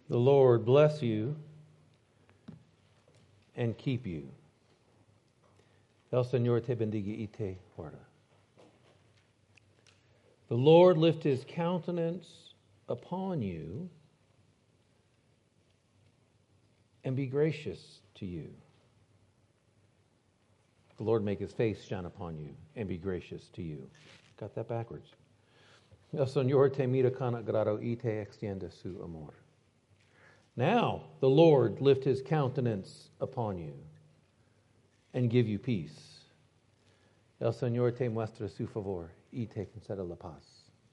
The Lord bless you and keep you. El Señor te bendiga y te guarda. The Lord lift His countenance upon you and be gracious to you. The Lord make His face shine upon you and be gracious to you. Got that backwards. El Señor te mira con agrado y te extienda su amor. Now the Lord lift His countenance upon you and give you peace. El Señor te muestra su favor y te conceda la paz.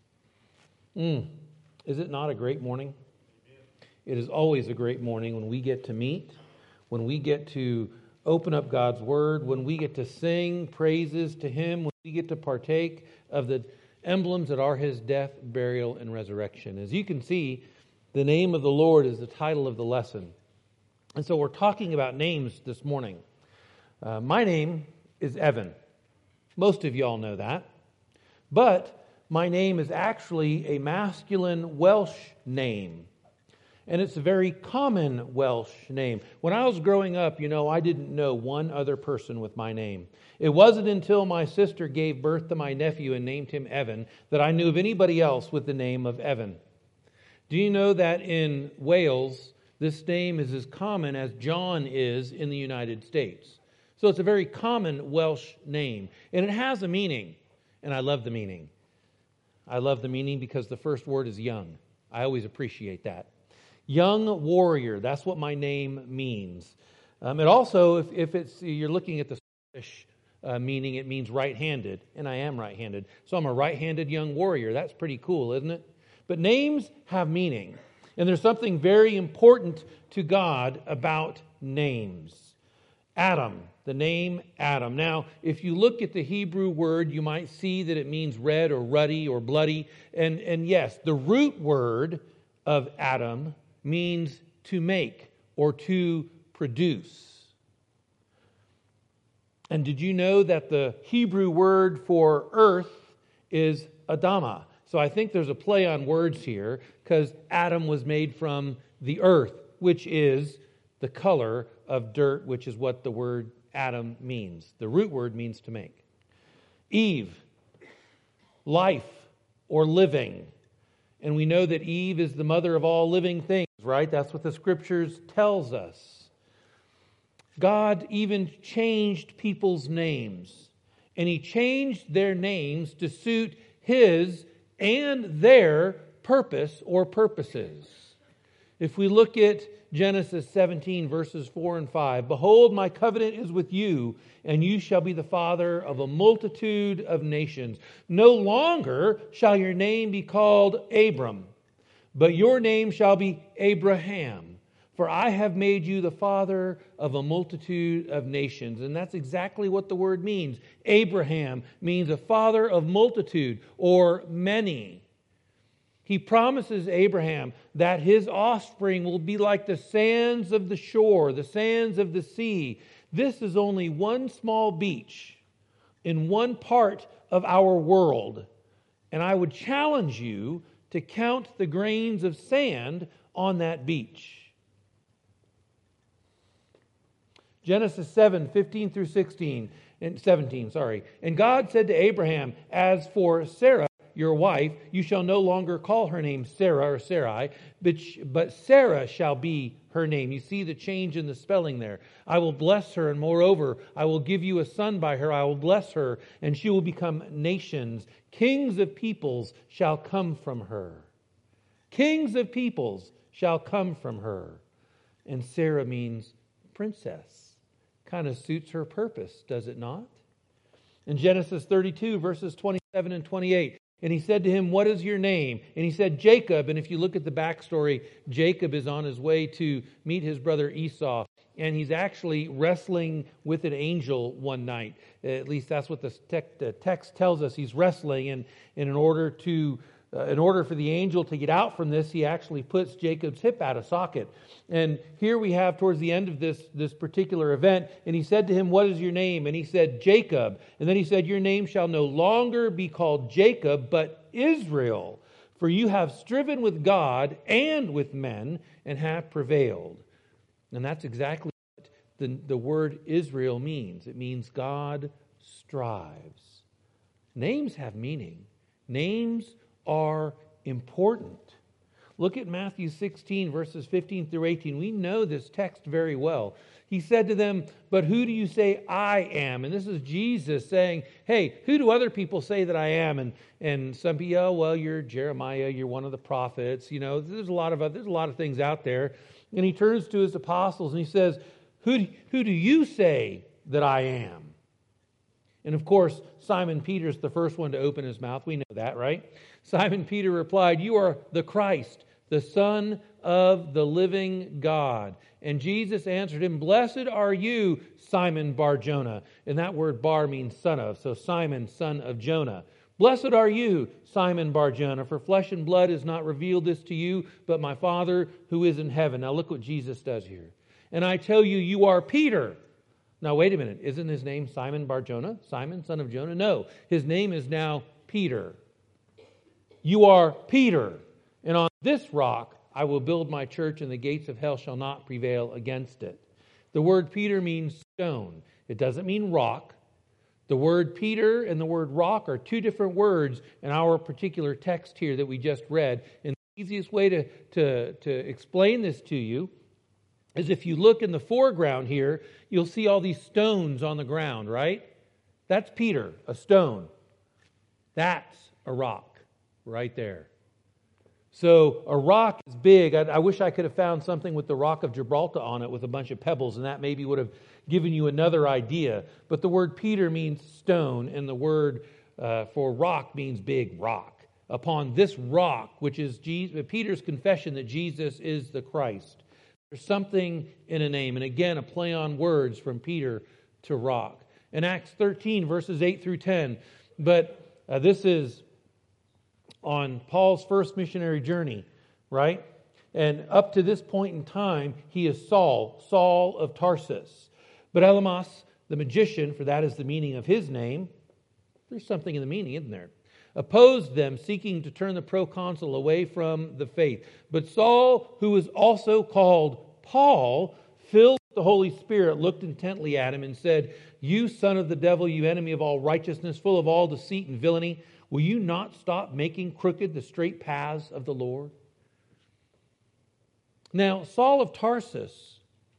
Is it not a great morning? It is always a great morning when we get to meet, when we get to open up God's Word, when we get to sing praises to Him, when we get to partake of the emblems that are His death, burial, and resurrection. As you can see, the name of the Lord is the title of the lesson. And so we're talking about names this morning. My name is Evan. Most of y'all know that. But my name is actually a masculine Welsh name. And it's a very common Welsh name. When I was growing up, I didn't know one other person with my name. It wasn't until my sister gave birth to my nephew and named him Evan that I knew of anybody else with the name of Evan. Do you know that in Wales, this name is as common as John is in the United States? So it's a very common Welsh name. And it has a meaning. And I love the meaning. I love the meaning because the first word is young. I always appreciate that. Young warrior, that's what my name means. It also, if you're looking at the Scottish meaning, it means right-handed, and I am right-handed. So I'm a right-handed young warrior. That's pretty cool, isn't it? But names have meaning, and there's something very important to God about names. Adam, the name Adam. Now, if you look at the Hebrew word, you might see that it means red or ruddy or bloody. And yes, the root word of Adam means to make or to produce. And did you know that the Hebrew word for earth is Adamah? So I think there's a play on words here because Adam was made from the earth, which is the color of dirt, which is what the word Adam means. The root word means to make. Eve, life or living. And we know that Eve is the mother of all living things, right? That's what the Scriptures tells us. God even changed people's names. And He changed their names to suit His and their purpose or purposes. If we look at Genesis 17, verses 4 and 5, "Behold, my covenant is with you, and you shall be the father of a multitude of nations. No longer shall your name be called Abram, but your name shall be Abraham. For I have made you the father of a multitude of nations." And that's exactly what the word means. Abraham means a father of multitude or many. He promises Abraham that his offspring will be like the sands of the shore, the sands of the sea. This is only one small beach in one part of our world. And I would challenge you to count the grains of sand on that beach. Genesis 7, 15 through 16, and 17, sorry. "And God said to Abraham, as for Sarah, your wife, you shall no longer call her name Sarah or Sarai, but Sarah shall be her name." You see the change in the spelling there. "I will bless her, and moreover, I will give you a son by her. I will bless her, and she will become nations. Kings of peoples shall come from her." Kings of peoples shall come from her. And Sarah means princess. Kind of suits her purpose, does it not? In Genesis 32, verses 27 and 28, "And he said to him, 'What is your name?' And he said, 'Jacob.' And if you look at the backstory, Jacob is on his way to meet his brother Esau. And he's actually wrestling with an angel one night. At least that's what the text tells us. He's wrestling, and in order for the angel to get out from this, he actually puts Jacob's hip out of socket. And here we have towards the end of this particular event, and he said to him, 'What is your name?' And he said, 'Jacob.' And then he said, 'Your name shall no longer be called Jacob, but Israel. For you have striven with God and with men and have prevailed. And that's exactly what the word Israel means. It means God strives. Names have meaning. Names are important. Look at Matthew 16, verses 15 through 18. We know this text very well. He said to them, "But who do you say I am?" And this is Jesus saying, "Hey, who do other people say that I am?" And some people, "Oh, well, you're Jeremiah, you're one of the prophets." You know, there's a lot of things out there. And he turns to his apostles and he says, who do you say that I am?" And of course, Simon Peter's the first one to open his mouth. We know that, right? Simon Peter replied, "You are the Christ, the Son of the living God." And Jesus answered him, "Blessed are you, Simon Bar-Jonah." And that word bar means son of. So Simon, son of Jonah. "Blessed are you, Simon Bar-Jonah, for flesh and blood has not revealed this to you, but my Father who is in heaven." Now look what Jesus does here. "And I tell you, you are Peter." Now wait a minute. Isn't his name Simon Bar-Jonah? Simon, son of Jonah? No. His name is now Peter. "You are Peter. And on this rock I will build my church, and the gates of hell shall not prevail against it." The word Peter means stone. It doesn't mean rock. The word Peter and the word rock are two different words in our particular text here that we just read. And the easiest way to explain this to you is if you look in the foreground here, you'll see all these stones on the ground, right? That's Peter, a stone. That's a rock right there. So a rock is big. I wish I could have found something with the rock of Gibraltar on it with a bunch of pebbles, and that maybe would have given you another idea. But the word Peter means stone, and the word for rock means big rock. Upon this rock, which is Peter's confession that Jesus is the Christ. There's something in a name. And again, a play on words from Peter to rock. In Acts 13, verses 8 through 10. But this is on Paul's first missionary journey, right? And up to this point in time, he is Saul of Tarsus. But Elymas, the magician, for that is the meaning of his name, there's something in the meaning, isn't there? Opposed them, seeking to turn the proconsul away from the faith. But Saul, who was also called Paul, filled with the Holy Spirit, looked intently at him and said, "You son of the devil, you enemy of all righteousness, full of all deceit and villainy, will you not stop making crooked the straight paths of the Lord?" Now, Saul of Tarsus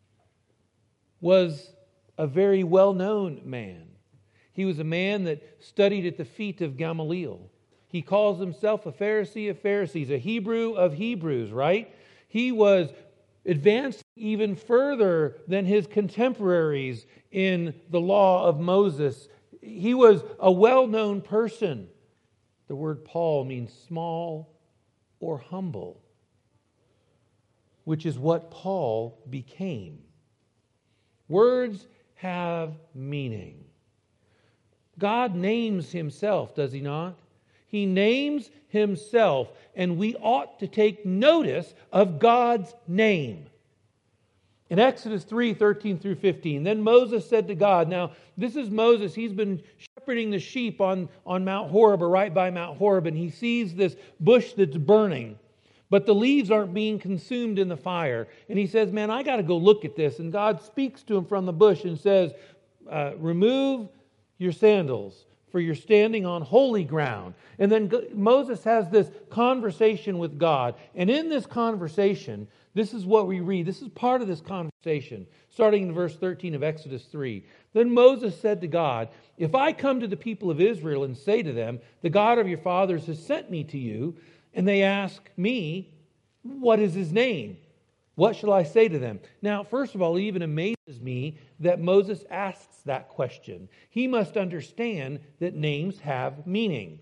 was a very well-known man. He was a man that studied at the feet of Gamaliel. He calls himself a Pharisee of Pharisees, a Hebrew of Hebrews, right? He was advanced even further than his contemporaries in the law of Moses. He was a well-known person. The word Paul means small or humble, which is what Paul became. Words have meaning. God names himself, does he not? He names himself, and we ought to take notice of God's name. In Exodus 3, 13 through 15, then Moses said to God, now this is Moses, he's been shepherding the sheep on Mount Horeb, or right by Mount Horeb, and he sees this bush that's burning, but the leaves aren't being consumed in the fire. And he says, man, I got to go look at this. And God speaks to him from the bush and says, remove your sandals, for you're standing on holy ground. And then Moses has this conversation with God. And in this conversation, this is what we read. This is part of this conversation, starting in verse 13 of Exodus 3. Then Moses said to God, if I come to the people of Israel and say to them, the God of your fathers has sent me to you, and they ask me, what is his name? What shall I say to them? Now, first of all, it even amazes me that Moses asks that question. He must understand that names have meaning.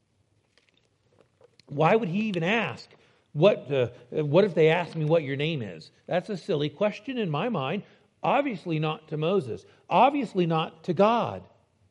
Why would he even ask, what if they ask me what your name is? That's a silly question in my mind. Obviously not to Moses. Obviously not to God.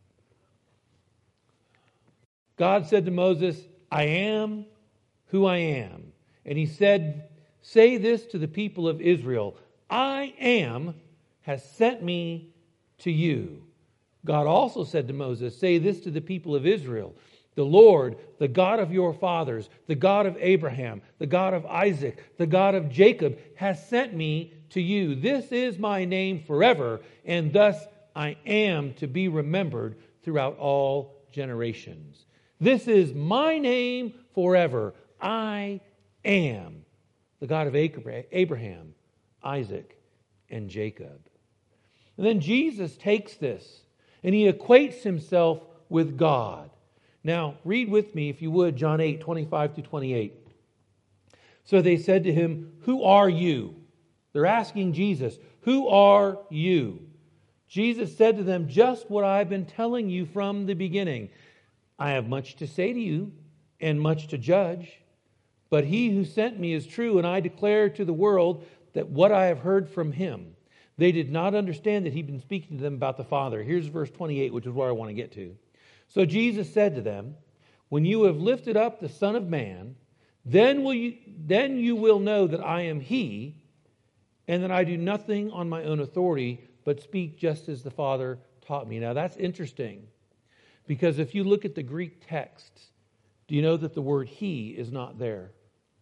God said to Moses, I am who I am. And he said, say this to the people of Israel, I am has sent me to you. God also said to Moses, say this to the people of Israel, The Lord, the God of your fathers, the God of Abraham, the God of Isaac, the God of Jacob, has sent me to you. This is my name forever, and thus I am to be remembered throughout all generations. This is my name forever. I am the God of Abraham, Isaac, and Jacob. And then Jesus takes this and he equates himself with God. Now, read with me, if you would, John 8, 25 to 28. So they said to him, "Who are you?" They're asking Jesus, "Who are you?" Jesus said to them, "Just what I've been telling you from the beginning. I have much to say to you and much to judge. But he who sent me is true, and I declare to the world that what I have heard from him." They did not understand that he'd been speaking to them about the Father. Here's verse 28, which is where I want to get to. So Jesus said to them, "When you have lifted up the Son of Man, then you will know that I am he, and that I do nothing on my own authority, but speak just as the Father taught me." Now that's interesting, because if you look at the Greek text, do you know that the word he is not there?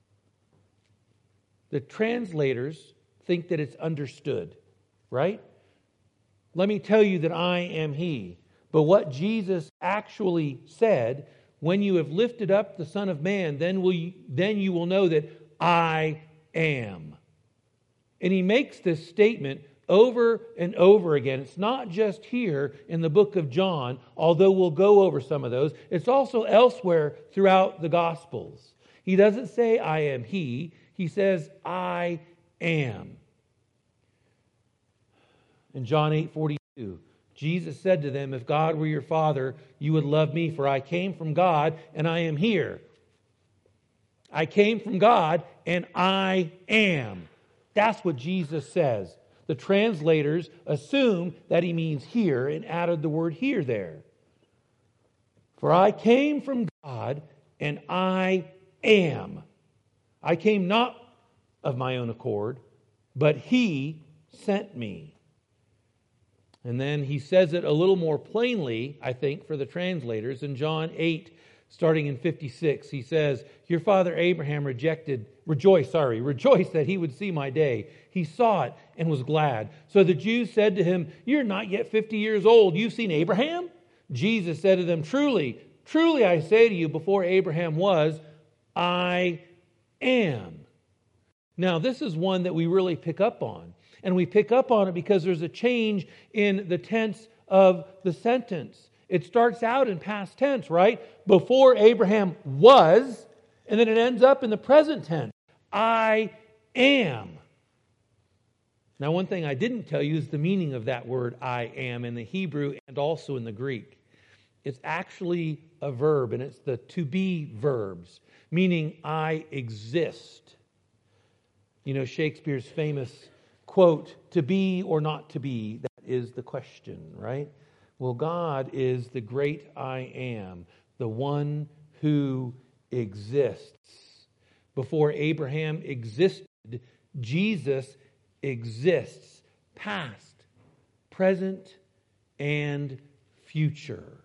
The translators think that it's understood, right? Let me tell you that I am he. But what Jesus actually said, when you have lifted up the Son of Man, then you will know that I am. And he makes this statement over and over again. It's not just here in the book of John, although we'll go over some of those. It's also elsewhere throughout the Gospels. He doesn't say I am he. He says I am. In John 8:42, Jesus said to them, "If God were your Father, you would love me, for I came from God and I am here." I came from God and I am. That's what Jesus says. The translators assume that he means here and added the word here there. For I came from God and I am. I came not of my own accord, but he sent me. And then he says it a little more plainly, I think, for the translators. In John 8, starting in 56, he says, "Your father Abraham rejoiced that he would see my day. He saw it and was glad. So the Jews said to him, 'You're not yet 50 years old. You've seen Abraham?' Jesus said to them, 'Truly, truly I say to you, before Abraham was, I am.'" Now, this is one that we really pick up on. And we pick up on it because there's a change in the tense of the sentence. It starts out in past tense, right? Before Abraham was, and then it ends up in the present tense. I am. Now, one thing I didn't tell you is the meaning of that word I am in the Hebrew and also in the Greek. It's actually a verb, and it's the to be verbs, meaning I exist. You know, Shakespeare's famous quote, "To be or not to be, that is the question," right? Well, God is the great I am, the one who exists. Before Abraham existed, Jesus exists, past, present, and future.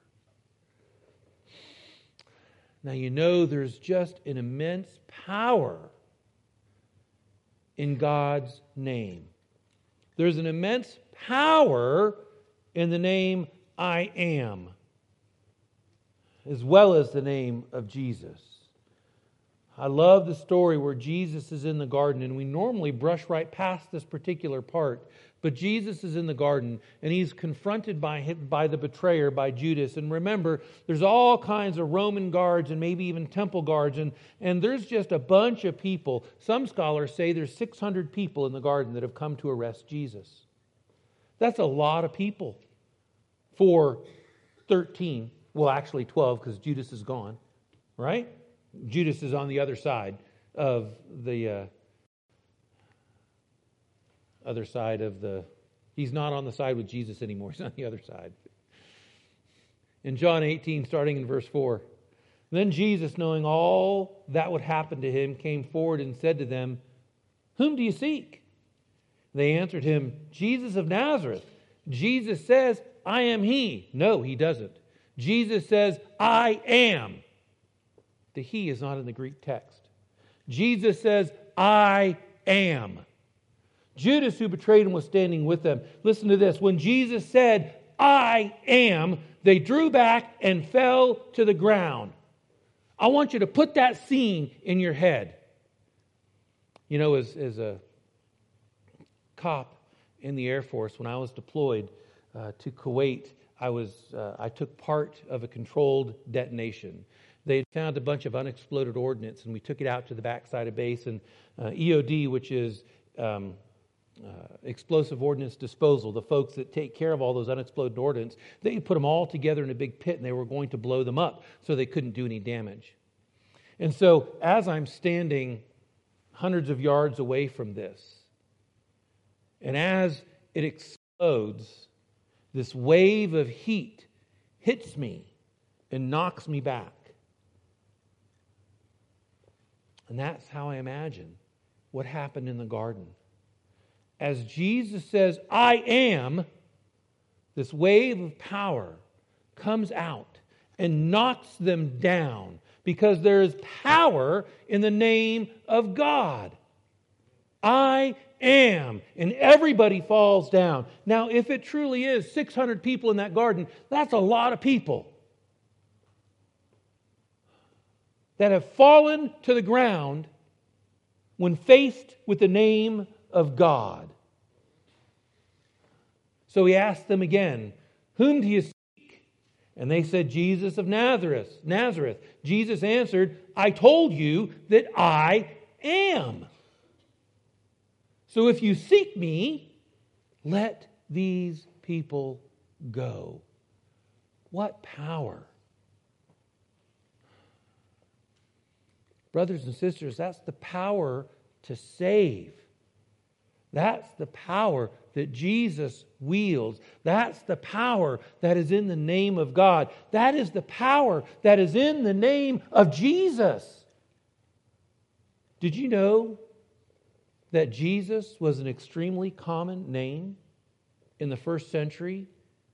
Now, you know there's just an immense power in God's name. There's an immense power in the name I am, as well as the name of Jesus. I love the story where Jesus is in the garden, and we normally brush right past this particular part. But Jesus is in the garden, and he's confronted by the betrayer, by Judas. And remember, there's all kinds of Roman guards and maybe even temple guards, and there's just a bunch of people. Some scholars say there's 600 people in the garden that have come to arrest Jesus. That's a lot of people for 13. Well, actually 12, because Judas is gone, right? Judas is on the other side of the he's not on the side with Jesus anymore. He's on the other side. In John 18, starting in verse 4, "Then Jesus, knowing all that would happen to him, came forward and said to them, 'Whom do you seek?' They answered him, 'Jesus of Nazareth.' Jesus says, 'I am he.' No, he doesn't. Jesus says, I am. The he is not in the Greek text. Jesus says, I am. Judas, who betrayed him, was standing with them. Listen to this. When Jesus said, I am, they drew back and fell to the ground. I want you to put that scene in your head. You know, as a cop in the Air Force, when I was deployed to Kuwait, I took part of a controlled detonation. They had found a bunch of unexploded ordnance, and we took it out to the backside of base. And EOD, which is explosive ordnance disposal, the folks that take care of all those unexploded ordnance, they put them all together in a big pit, and they were going to blow them up so they couldn't do any damage. And so as I'm standing hundreds of yards away from this, and as it explodes, this wave of heat hits me and knocks me back. And that's how I imagine what happened in the garden. As Jesus says, I am, this wave of power comes out and knocks them down because there is power in the name of God. I am. And everybody falls down. Now, if it truly is 600 people in that garden, that's a lot of people that have fallen to the ground when faced with the name of God. So he asked them again, whom do you seek? And they said, Jesus of Nazareth. Jesus answered, I told you that I am. So if you seek me, let these people go. What power! Brothers and sisters, that's the power to save. That's the power that Jesus wields. That's the power that is in the name of God. That is the power that is in the name of Jesus. Did you know that Jesus was an extremely common name in the first century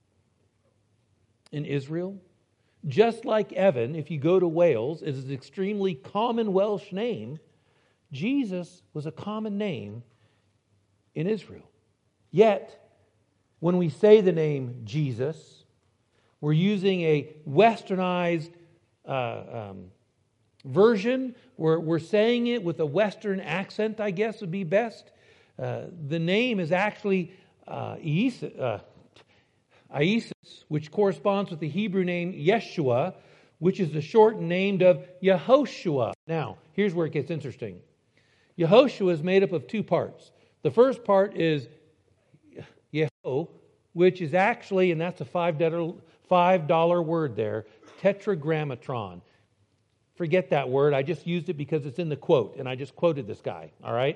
in Israel? Just like Evan, if you go to Wales, is an extremely common Welsh name, Jesus was a common name in Israel. Yet, when we say the name Jesus, we're using a westernized version. We're saying it with a Western accent, I guess would be best. The name is actually Isis, which corresponds with the Hebrew name Yeshua, which is the shortened name of Yehoshua. Now, here's where it gets interesting. Yehoshua is made up of two parts. The first part is Yeho, which is actually, and that's a $5 word there, tetragrammatron. Forget that word. I just used it because it's in the quote, and I just quoted this guy, all right?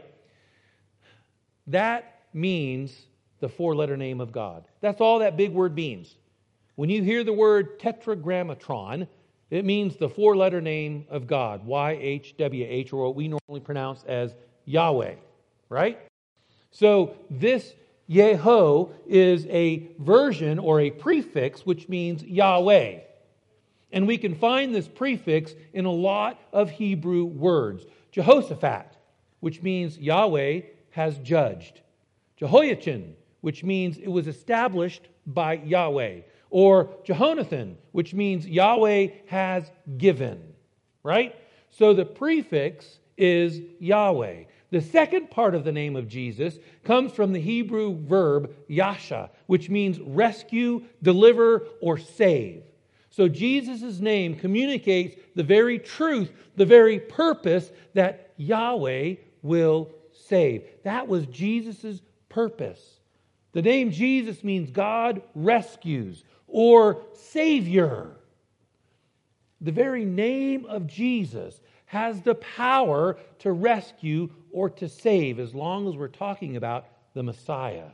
That means the four-letter name of God. That's all that big word means. When you hear the word tetragrammatron, it means the four-letter name of God, YHWH, or what we normally pronounce as Yahweh, right? So this Yeho is a version or a prefix which means Yahweh. And we can find this prefix in a lot of Hebrew words. Jehoshaphat, which means Yahweh has judged. Jehoiachin, which means it was established by Yahweh. Or Jehonathan, which means Yahweh has given. Right? So the prefix is Yahweh. The second part of the name of Jesus comes from the Hebrew verb yasha, which means rescue, deliver, or save. So Jesus' name communicates the very truth, the very purpose that Yahweh will save. That was Jesus' purpose. The name Jesus means God rescues or Savior. The very name of Jesus has the power to rescue or to save, as long as we're talking about the Messiah.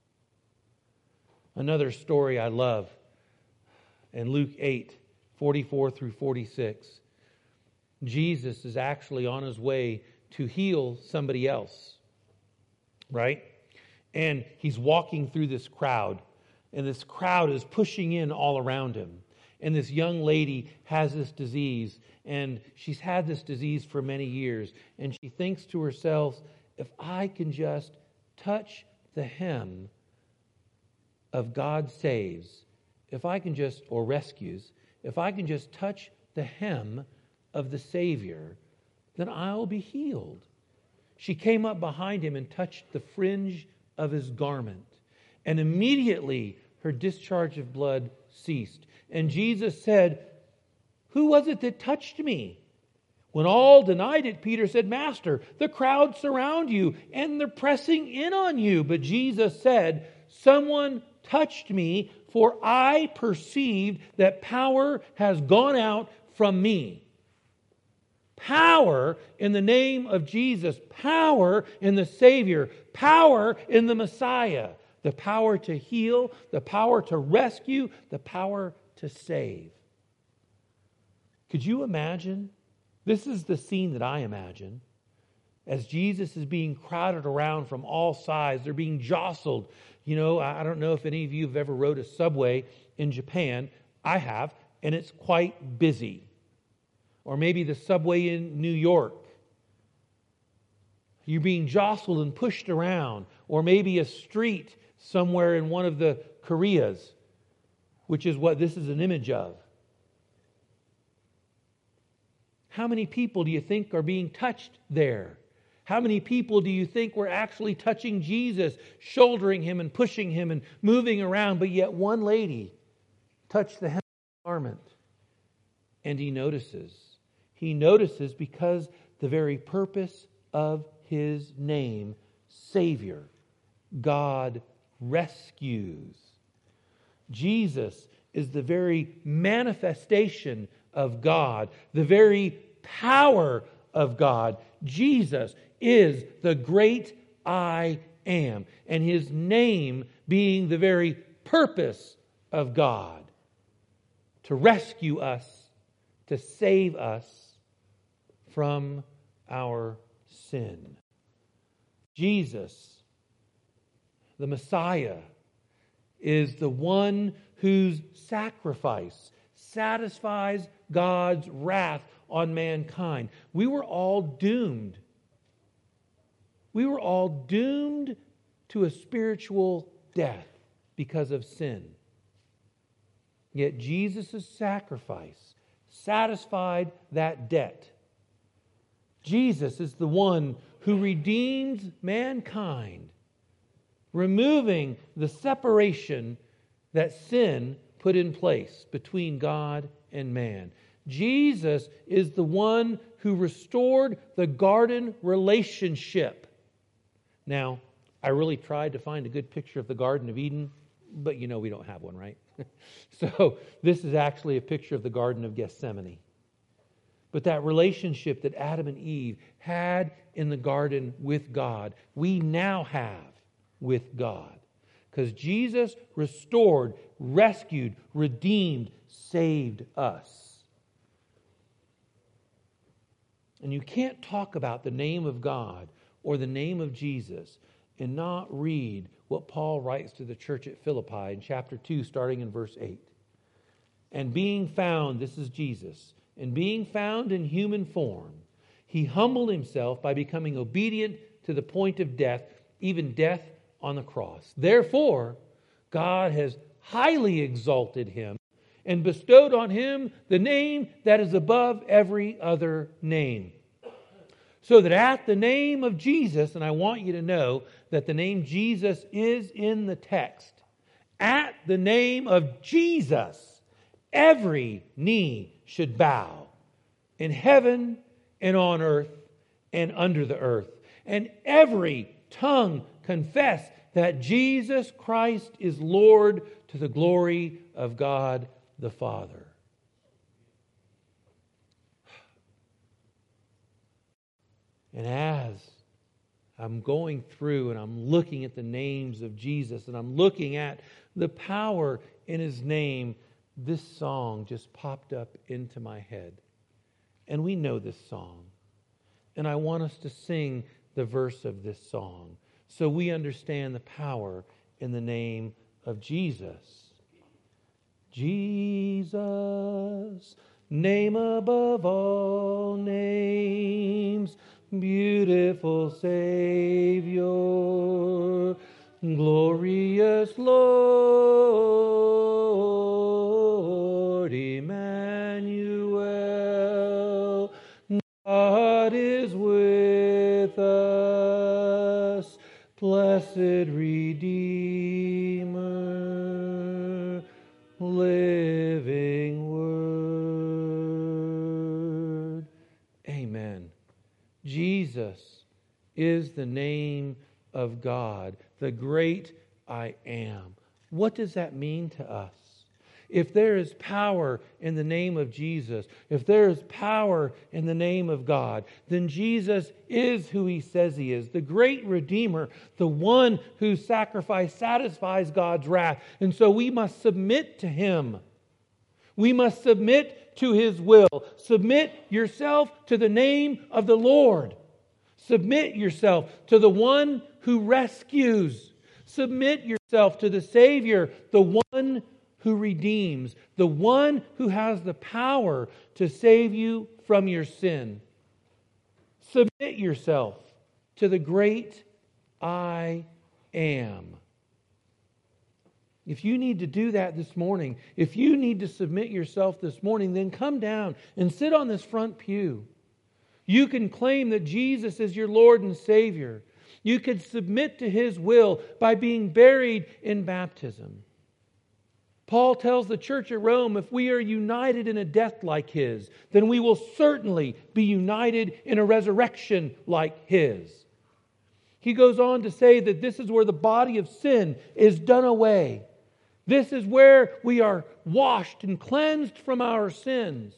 Another story I love in Luke 8, 44 through 46. Jesus is actually on his way to heal somebody else, right? And he's walking through this crowd, and this crowd is pushing in all around him. And this young lady has this disease, and she's had this disease for many years. And she thinks to herself, if I can just touch the hem of God saves, if I can just, or rescues, if I can just touch the hem of the Savior, then I'll be healed. She came up behind him and touched the fringe of his garment. And immediately her discharge of blood ceased. And Jesus said, who was it that touched me? When all denied it, Peter said, Master, the crowd surround you and they're pressing in on you. But Jesus said, someone touched me, for I perceived that power has gone out from me. Power in the name of Jesus. Power in the Savior. Power in the Messiah. The power to heal, the power to rescue, the power to save. Could you imagine? This is the scene that I imagine. As Jesus is being crowded around from all sides, they're being jostled. You know, I don't know if any of you have ever rode a subway in Japan. I have, and it's quite busy. Or maybe the subway in New York. You're being jostled and pushed around. Or maybe a street somewhere in one of the Koreas, which is what this is an image of. How many people do you think are being touched there? How many people do you think were actually touching Jesus, shouldering him and pushing him and moving around? But yet one lady touched the hem of his garment. And he notices. He notices because the very purpose of his name, Savior, God rescues. Jesus is the very manifestation of God, the very power of God. Jesus is the great I am, and his name being the very purpose of God, to rescue us, to save us from our sin. Jesus, the Messiah, is the one whose sacrifice satisfies God's wrath on mankind. We were all doomed. We were all doomed to a spiritual death because of sin. Yet Jesus' sacrifice satisfied that debt. Jesus is the one who redeems mankind, removing the separation that sin put in place between God and man. Jesus is the one who restored the garden relationship. Now, I really tried to find a good picture of the Garden of Eden, but you know we don't have one, right? So this is actually a picture of the Garden of Gethsemane. But that relationship that Adam and Eve had in the garden with God, we now have with God. Because Jesus restored, rescued, redeemed, saved us. And you can't talk about the name of God or the name of Jesus and not read what Paul writes to the church at Philippi in chapter 2, starting in verse 8. And being found, this is Jesus, and being found in human form, he humbled himself by becoming obedient to the point of death, even death on the cross. Therefore, God has highly exalted him and bestowed on him the name that is above every other name. So that at the name of Jesus, and I want you to know that the name Jesus is in the text, at the name of Jesus, every knee should bow in heaven and on earth and under the earth, and every tongue confess that Jesus Christ is Lord to the glory of God the Father. And as I'm going through and I'm looking at the names of Jesus and I'm looking at the power in his name, this song just popped up into my head. And we know this song. And I want us to sing the verse of this song so we understand the power in the name of Jesus. Jesus, name above all names, beautiful Savior, glorious Lord, Emmanuel, God is with us, blessed Redeemer, living Word. Amen. Jesus is the name of God, the great I am. What does that mean to us? If there is power in the name of Jesus, if there is power in the name of God, then Jesus is who He says He is, the great Redeemer, the one whose sacrifice satisfies God's wrath. And so we must submit to Him. We must submit to His will. Submit yourself to the name of the Lord. Submit yourself to the one who rescues. Submit yourself to the Savior, the one who redeems, the one who has the power to save you from your sin. Submit yourself to the great I am. If you need to do that this morning, if you need to submit yourself this morning, then come down and sit on this front pew. You can claim that Jesus is your Lord and Savior. You can submit to His will by being buried in baptism. Paul tells the church at Rome, if we are united in a death like His, then we will certainly be united in a resurrection like His. He goes on to say that this is where the body of sin is done away. This is where we are washed and cleansed from our sins.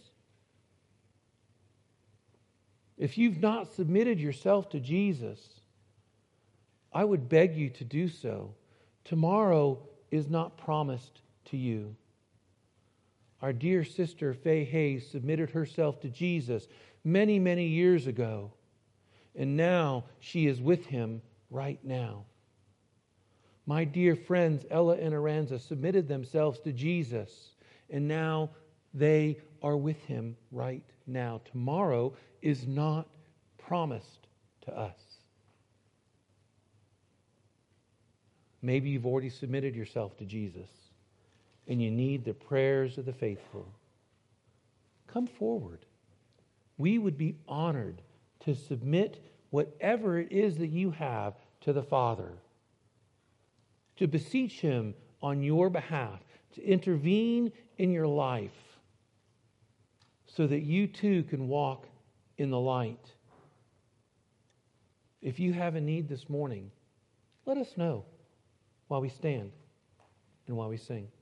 If you've not submitted yourself to Jesus, I would beg you to do so. Tomorrow is not promised to you. Our dear sister Faye Hayes submitted herself to Jesus many, many years ago. And now she is with Him right now. My dear friends Ella and Aranza submitted themselves to Jesus. And now they are with Him right now. Tomorrow is not promised to us. Maybe you've already submitted yourself to Jesus and you need the prayers of the faithful. Come forward. We would be honored to submit whatever it is that you have to the Father, to beseech Him on your behalf, to intervene in your life so that you too can walk in the light. If you have a need this morning, let us know while we stand and while we sing.